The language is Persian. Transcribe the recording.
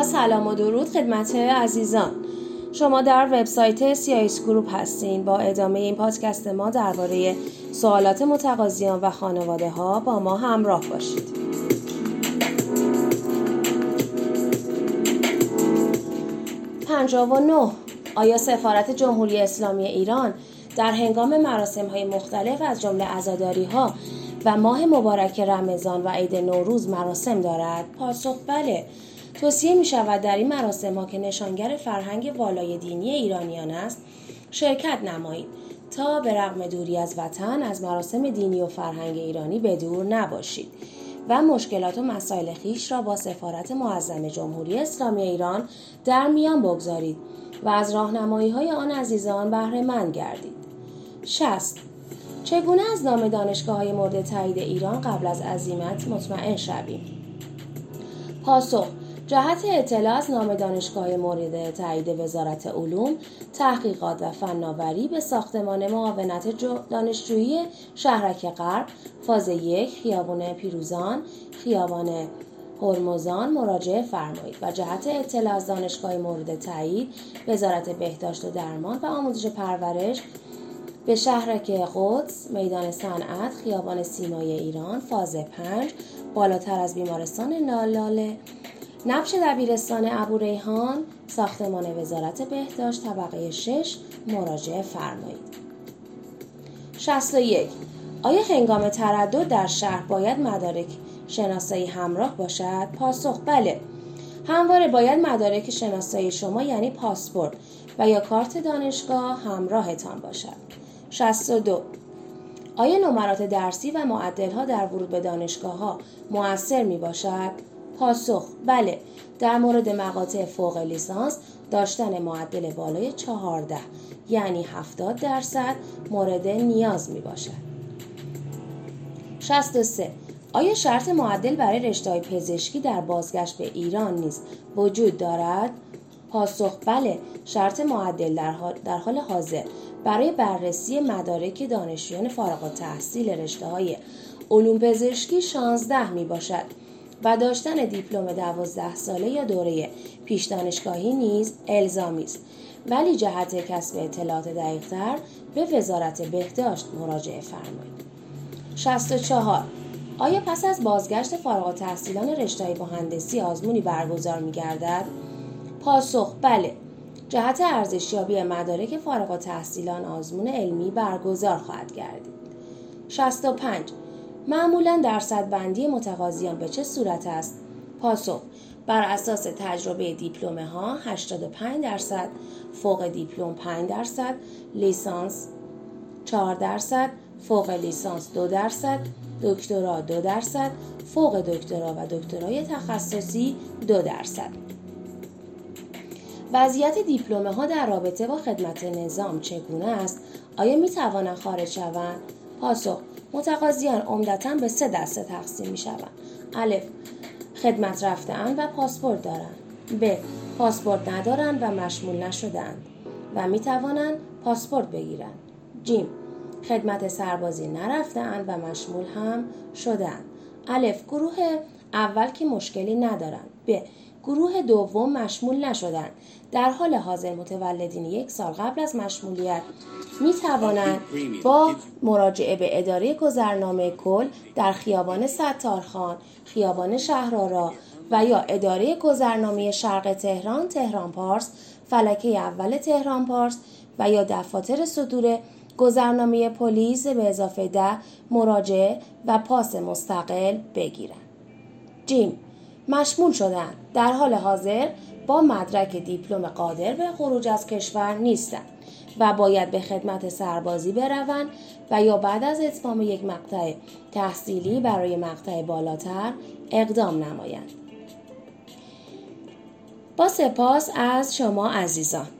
سلام و درود خدمت عزیزان. شما در وبسایت CIS گروپ هستین. با ادامه این پادکست ما درباره سوالات متقاضیان و خانواده ها با ما همراه باشید. 59. آیا سفارت جمهوری اسلامی ایران در هنگام مراسم‌های مختلف از جمله عزاداری‌ها و ماه مبارک رمضان و عید نوروز مراسم دارد؟ پاسخ بله. توصیه می شود در این مراسم‌ها که نشانگر فرهنگ والای دینی ایرانیان است شرکت نمایید تا به رغم دوری از وطن از مراسم دینی و فرهنگ ایرانی به دور نباشید و مشکلات و مسائل خویش را با سفارت معظم جمهوری اسلامی ایران در میان بگذارید و از راهنمایی‌های آن عزیزان بهره مند گردید. 60. چگونه از نام دانشگاه‌های مورد تایید ایران قبل از عزیمت مطمئن شویم؟ پاسخ: جهت اطلاع از نام دانشگاه مورد تایید وزارت علوم، تحقیقات و فناوری به ساختمان معاونت دانشجویی شهرک غرب، فاز 1، خیابان پیروزان، خیابان هرمزان مراجعه فرمایید و جهت اطلاع از دانشگاه مورد تایید وزارت بهداشت و درمان و آموزش پرورش به شهرک قدس، میدان صنعت، خیابان سیمای ایران، فاز 5، بالاتر از بیمارستان لاله، نبش دبیرستان ابوریحان، ساختمان وزارت بهداشت طبقه 6 مراجعه فرمایید. 61. آیا هنگام تردد در شهر باید مدارک شناسایی همراه باشد؟ پاسخ: بله. همواره باید مدارک شناسایی شما یعنی پاسپورت و یا کارت دانشگاه همراهتان باشد. 62. آیا نمرات درسی و معدل‌ها در ورود به دانشگاه‌ها مؤثر می‌باشد؟ پاسخ: بله. در مورد مقاطع فوق لیسانس داشتن معدل بالای 14 یعنی 70% مورد نیاز می‌باشد. 63. آیا شرط معدل برای رشته‌های پزشکی در بازگشت به ایران نیز وجود دارد؟ پاسخ: بله. شرط معدل در حال حاضر برای بررسی مدارک دانشجویان فارغ التحصیل رشته‌های علوم پزشکی 16 میباشد و داشتن دیپلم 12 ساله یا دوره پیش دانشگاهی نیز الزامی است، ولی جهت کسب اطلاعات دقیق‌تر به وزارت بهداشت مراجعه فرمایید. 64. آیا پس از بازگشت فارغ التحصیلان رشته‌های مهندسی آزمونی برگزار می‌گردد؟ پاسخ: بله. جهت ارزشیابی مدارک فارغ التحصیلان آزمون علمی برگزار خواهد گردید. 65. معمولاً درصدبندی متقاضیان به چه صورت است؟ پاسخ: بر اساس تجربه دیپلم ها 85%، فوق دیپلم 5%، لیسانس 4%، فوق لیسانس 2%، دکترا 2%، فوق دکترا و دکترای تخصصی 2%. وضعیت دیپلمه ها در رابطه با خدمت نظام چگونه است؟ آیا می توانند خارج شوند؟ پاسخ: متقاضیان عمدتاً به 3 دسته تقسیم می شوند. الف: خدمت رفته‌اند و پاسپورت دارند. ب: پاسپورت ندارند و مشمول نشده‌اند و می توانند پاسپورت بگیرند. ج: خدمت سربازی نرفته‌اند و مشمول هم شده‌اند. الف: گروه اول که مشکلی ندارند. ب: گروه دوم مشمول نشدند. در حال حاضر متولدین 1 سال قبل از مشمولیت می توانند با مراجعه به اداره گذرنامه کل در خیابان ستارخان، خیابان شهرآرا و یا اداره گذرنامه شرق تهران، تهران پارس، فلکه اول تهران پارس و یا دفاتر صدور گذرنامه پلیس به اضافه 10 مراجعه و پاس مستقل بگیرند. ج: مشمول شدند. در حال حاضر با مدرک دیپلم قادر به خروج از کشور نیستند و باید به خدمت سربازی بروند و یا بعد از اتمام یک مقطع تحصیلی برای مقطع بالاتر اقدام نمایند. با سپاس از شما عزیزان.